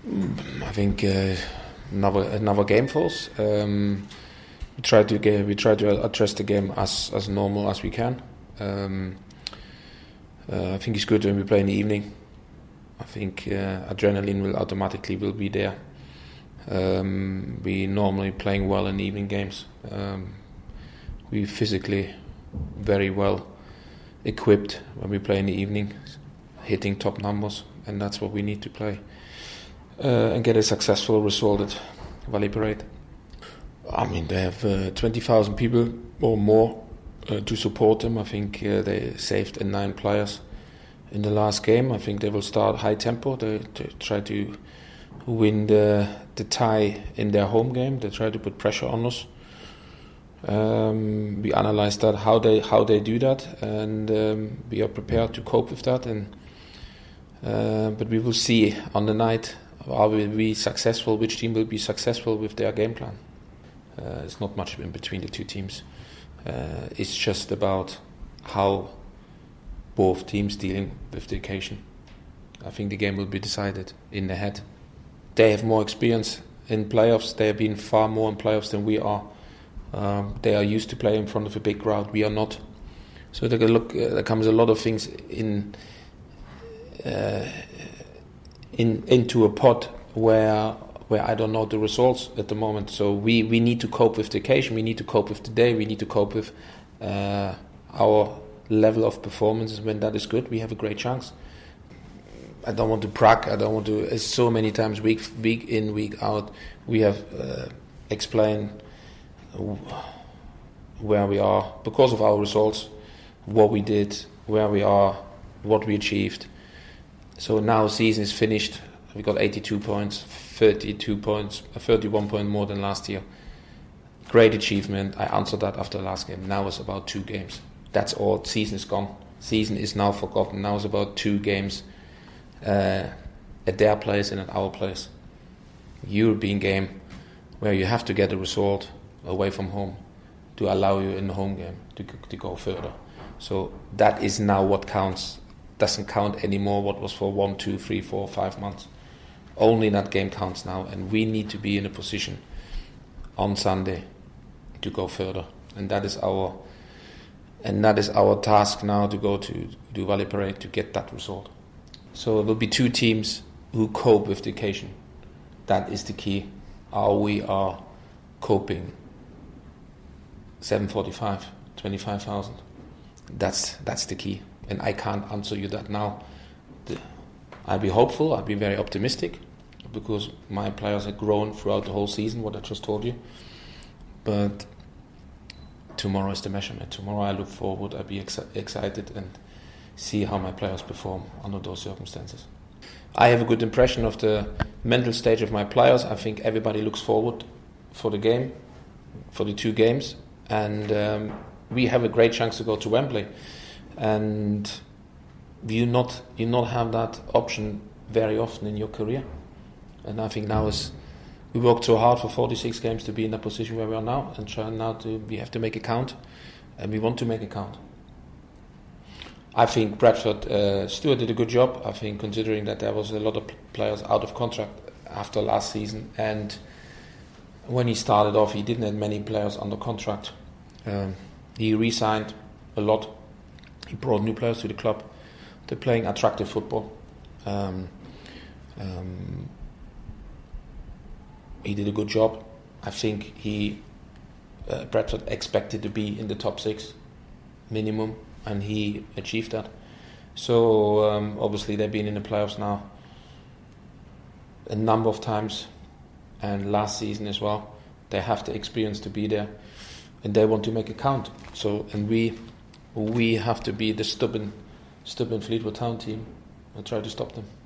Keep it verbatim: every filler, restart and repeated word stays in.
I think uh, another another game for us. Um, we try to get, we try to address the game as as normal as we can. Um, uh, I think it's good when we play in the evening. I think uh, adrenaline will automatically will be there. Um, we normally playing well in evening games. Um, we physically very well equipped when we play in the evening, hitting top numbers, and that's what we need to play uh, and get a successful result at Valley Parade. I mean, they have uh, twenty thousand people or more uh, to support them. I think uh, they saved nine players in the last game. I think they will start high tempo. They, they try to win the, the tie in their home game. They try to put pressure on us. Um, we analyze that, how they how they do that, and um, we are prepared to cope with that. And uh, but we will see on the night, are we be successful, which team will be successful with their game plan. Uh, it's not much in between the two teams. Uh, it's just about how both teams dealing with the occasion. I think the game will be decided in the head. They have more experience in playoffs. They have been far more in playoffs than we are. Um, they are used to playing in front of a big crowd. We are not. So there, look, uh, there comes a lot of things in, uh, in into a pot where where I don't know the results at the moment. So we, we need to cope with the occasion. We need to cope with the day. We need to cope with uh, our level of performance. When that is good, we have a great chance. I don't want to brag. I don't want to. It's so many times, week week in, week out, we have uh, explained where we are because of our results, what we did, where we are, what we achieved. So now season is finished. We got eighty-two points, thirty-two points, thirty-one point more than last year. Great achievement. I answered that after the last game. Now it's about two games. That's all. Season is gone. Season is now forgotten. Now it's about two games uh, at their place and at our place. European game where you have to get a result away from home to allow you in the home game to to go further. So that is now what counts. Doesn't count anymore what was for one, two, three, four, five months. Only that game counts now, and we need to be in a position on Sunday to go further, and that is our and that is our task now, to go to to Valley Parade to get that result. So it will be two teams who cope with the occasion. That is the key. How we are coping. seven forty-five, twenty-five thousand. That's that's the key, and I can't answer you that now. The, I'll be hopeful. I'll be very optimistic because my players have grown throughout the whole season. What I just told you, but tomorrow is the measurement. Tomorrow I look forward. I'll be ex- excited and see how my players perform under those circumstances. I have a good impression of the mental stage of my players. I think everybody looks forward for the game, for the two games. And um, we have a great chance to go to Wembley, and you not you not have that option very often in your career. And I think now is we worked so hard for forty-six games to be in the position where we are now, and try now to we have to make it count, and we want to make it count. I think Bradford uh, Stuart did a good job. I think considering that there was a lot of players out of contract after last season, and when he started off, he didn't have many players under contract. Um, he re-signed a lot. He brought new players to the club. They're playing attractive football. Um, um, he did a good job. I think he uh, Bradford expected to be in the top six minimum, and he achieved that. So um, obviously they've been in the playoffs now a number of times, and last season as well. They have the experience to be there, and they want to make it count. So, and we we have to be the stubborn, stubborn Fleetwood Town team and try to stop them.